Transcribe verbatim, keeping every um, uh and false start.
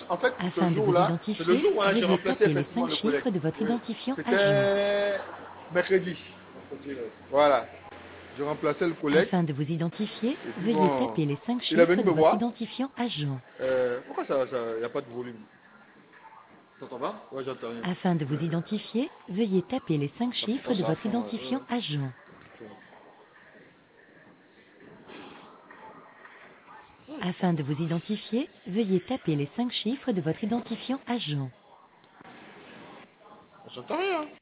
en fait, ce Afin de vous jour-là, c'est le identifier, jour où hein, j'ai veuillez remplacé taper les effectivement cinq le collègue. chiffres de votre Oui. identifiant agent. C'était mercredi. Voilà. Je remplaçais le collègue. Afin de vous identifier, Et puis veuillez bon, taper les cinq il est venu chiffres me de votre voir. identifiant agent. Euh, pourquoi ça, il n'y a pas de volume? T'entends pas? Ouais, j'entends rien. Afin de vous identifier, veuillez taper les cinq Ah, pourtant chiffres de ça a votre fond. identifiant Euh, agent. Afin de vous identifier, veuillez taper les cinq chiffres de votre identifiant agent. j'entends rien.